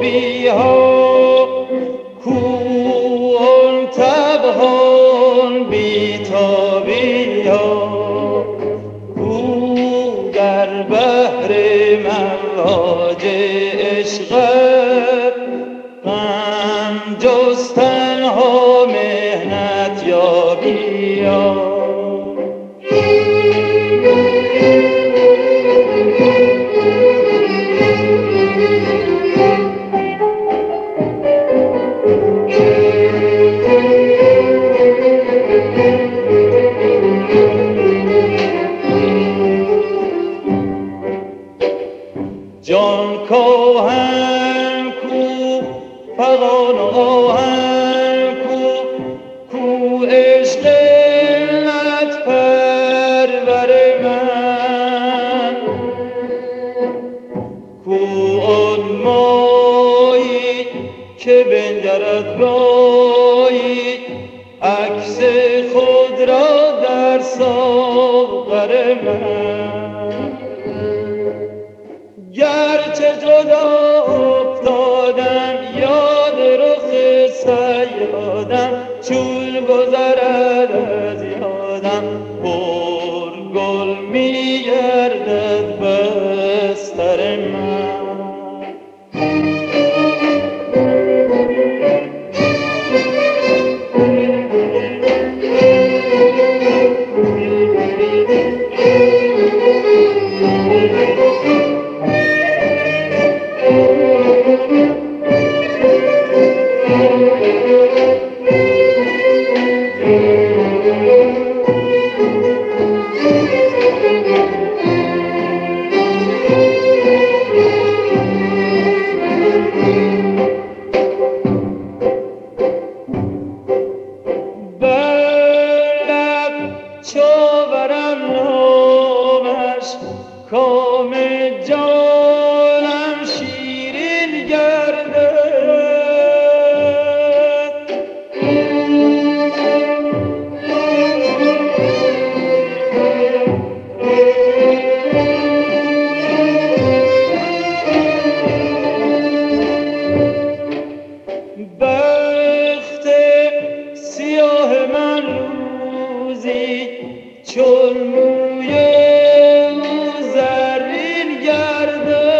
آبی ها، کوه تبهان بیتابی ها، کو در بحر مواج عشقت غم جستن ها مهنت یابی ها. جان کاهن کو فغان آهن کو عشق علت پرور من، کو آن مایی که بنگرد گاهی عکس خود را در ساغر من. گرچه جدا افتادم یاد رخ صیادم، چون گذرد از یادم پر گل می گردد بستر من. چوبرم نامش کام جانم شیرین گردد، بخت سیاه من روزی چون موی او زرین گردد.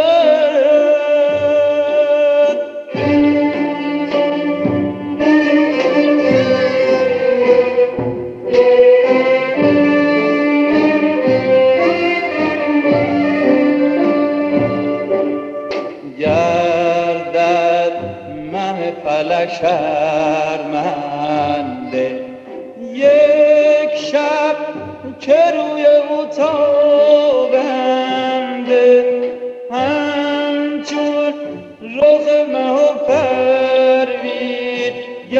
گردد مه فلک شرمنده یک شب که روی او تابنده، همچون رخ مه و پروین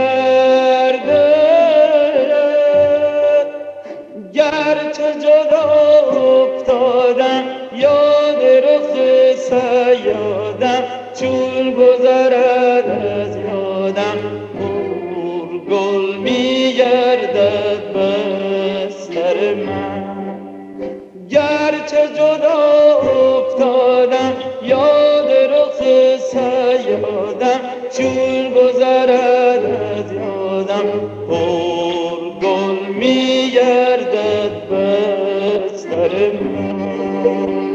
گردد. گرچه جدا افتادم یاد رخ صیادم، چون گذرد از یادم پر گل می گردد بستر من. گرچه جدا افتادم یاد رخ صیادم، چون گذرد از یادم پر گل می گردد بستر من.